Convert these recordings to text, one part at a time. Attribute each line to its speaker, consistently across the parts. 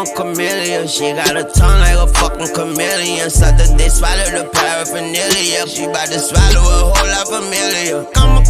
Speaker 1: chameleon. She got a tongue like a fucking chameleon. Suck the dick, swallow the paraphernalia. She bout to swallow a whole lot familiar. I'm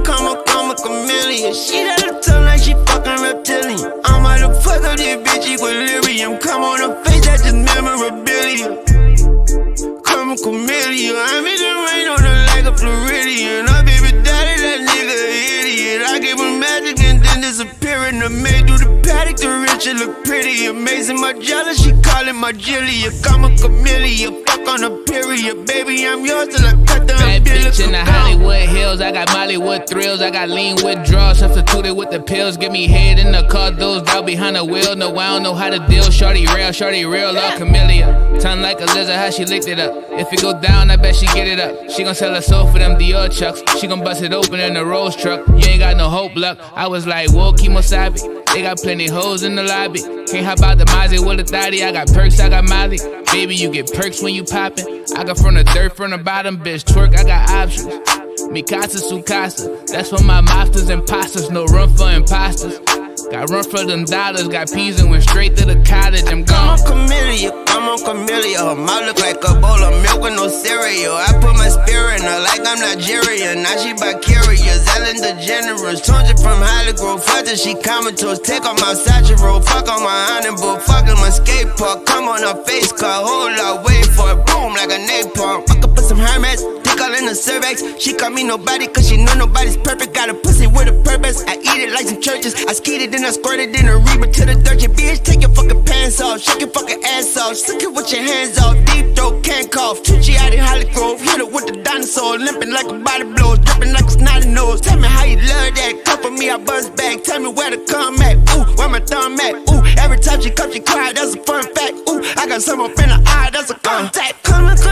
Speaker 1: a chameleon. She got a tongue like she fucking reptilian. I'm out to fuck up this bitch equilibrium. Come on her face, that's just memorabilia. I'm a chameleon. I'm in the rain on her like a Floridian. Her baby daddy, that nigga an idiot. I give her magic and then disappearing. The maid do the paddock, the rich and look pretty. Amazing, my jealous, she callin' my Julia. I'm a chameleon, fuck on a period. Baby, I'm yours till I cut the
Speaker 2: bad bitch in the Hollywood Hills. I got Mollywood thrills. I got lean withdrawal, substituted with the pills. Give me head in the car, those down behind the wheel. No, I don't know how to deal. Shorty real, all camellia. Tongue like a lizard, how she licked it up. If it go down, I bet she get it up. She gon' sell her soul for them Dior chucks. She gon' bust it open in the Rolls truck. You ain't got no hope, luck. I was like, whoa, Kimosabi. They got plenty hoes in the lobby. Can't hop out the Mozzie with a thotty. I got perks, I got Molly. Baby, you get perks when you poppin'. I got from the dirt, from the bottom, bitch. Twerk, I got options. Mikasa, Sukasa. That's for my mobsters and imposters. No room for imposters. Got run for them dollars, got peas and went straight to the cottage. I'm gone.
Speaker 1: I'm on camellia. Her mouth look like a bowl of milk with no cereal. I put my spirit in her like I'm Nigerian. Now she by curious, Ellen DeGeneres. Tundra from Hollygrove, fuck till she comatose. Take off my satchel, fuck on my iron book. Fucking my skate park, come on her face car. Hold up, wait for it, boom like a napalm. Fuck up with some Hermes, dick all in the cervix. She call me nobody cause she know nobody's perfect. Got a pussy with a purpose, I eat it like some churches. I skeet it, then I squirt it in a Reba to the dirt. Your bitch, take your fucking pants off, shake your fucking ass off. Suck it with your hands off, deep throat, can't cough. Tucci out in Hollygrove, hit it with the dinosaur. Limping like a body blows, dripping like a snotty nose. Tell me how you love that, come for me, I buzz back. Tell me where to come at, ooh, where my thumb at, ooh. Every time she come, she cry, that's a fun fact, ooh. I got some up in her eye, that's a contact. Come a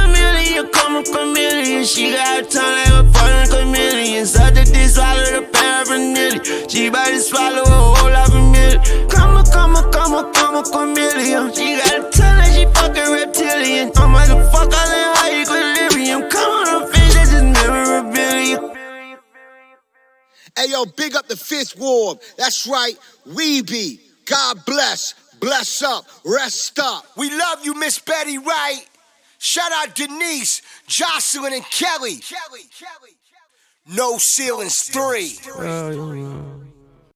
Speaker 1: chameleon, she got a tongue like a fucking chameleon. Suck the dick, swallow the paraphernalia. She bout to swallow a whole lot of million. Come a chameleon. She got a tongue like she fucking reptilian. I'm like a fuck all in high equilibrium. Come on her face, that's just memorabilia.
Speaker 3: Hey yo, big up the Fifth Ward. That's right, we be. God bless, bless up, rest up. We love you, Miss Betty Wright. Shout out Denise, Jocelyn, and Kelly. No Ceilings 3.